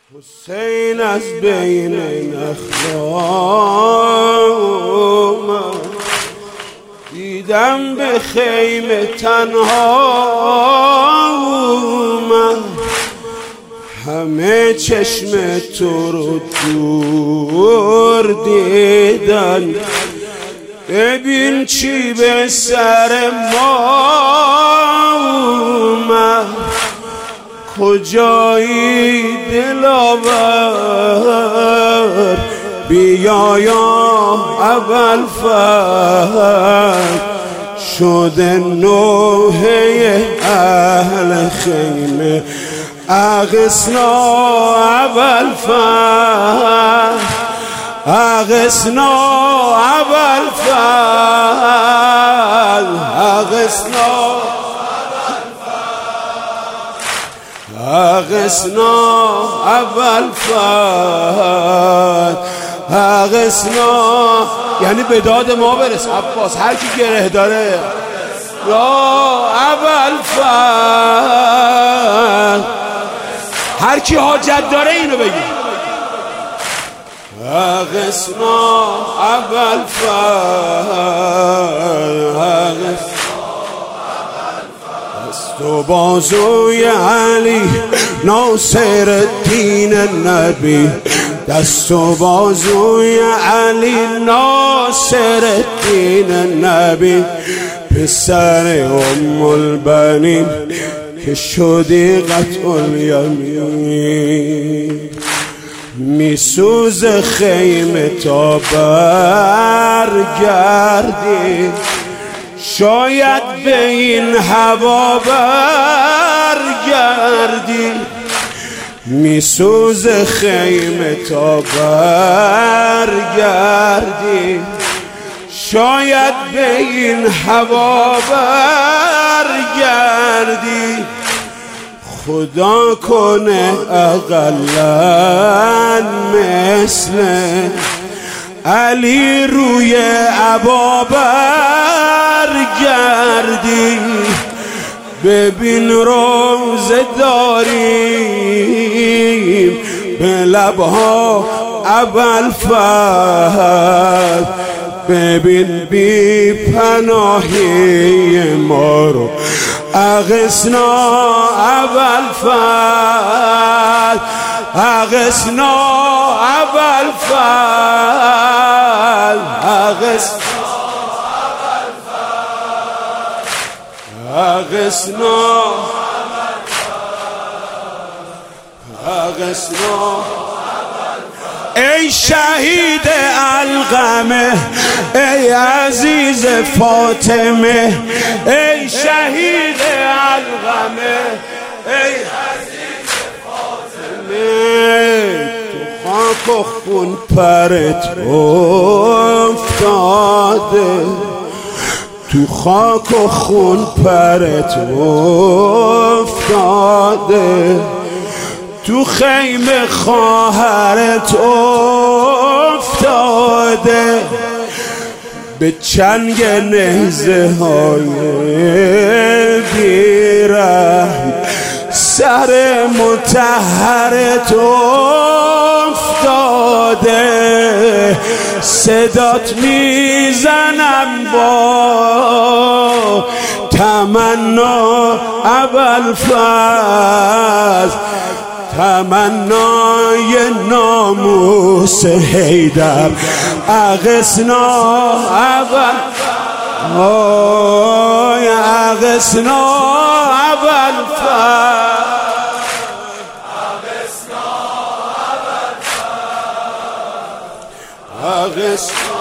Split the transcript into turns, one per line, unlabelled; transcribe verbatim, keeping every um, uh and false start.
حسین از بین نخلام دیدم به خیمه تنها اومد، همه چشم تو رو دور دیدن، ببین چی به سر ما اومد. کجایی دلاور بیا یا ابوالفضل، شده نوحه اهل خیمه اغثنا ابوالفضل، اغثنا ابوالفضل، اغثنا اغثنا ابوالفضل، اغثنا یعنی به داد ما برس عباس، هر کی گره داره یا ابوالفضل، هر کی حاجت داره اینو بگی. اغثنا ابوالفضل، تو بازوی علی ناصر الدین نبی، دست و بازوی علی ناصر الدین نبی، پسر ام البنین که شدی قطع الیمین. میسوز خیمه تا برگردی، شاید به این هوا برگردی. میسوز خیمه تا برگردی، شاید به این هوا برگردی. خدا کنه اقلن مثل علی روی عبا برگردی. ببین روزه داریم به لبها ابوالفضل، ببین بی پناهی ما رو اغثنا ابوالفضل، اغثنا ابوالفضل، اغثنا اغثنا اغثنا. ای شهید القمه، ای عزیز فاطمه، ای شهید القمه، ای عزیز فاطمه. تو خاک و خون پرت افتاده، تو خاک و خون پرت افتاده، تو خیمه خواهرت افتاده. به چنگ نیزه های بیرحم سر مطهرت افتاده. صدات میزنم با تمنا ابوالفضل، تمنای ناموس حیدر. اغثنا ابوالفضل، اغثنا ابوالفضل، اغثنا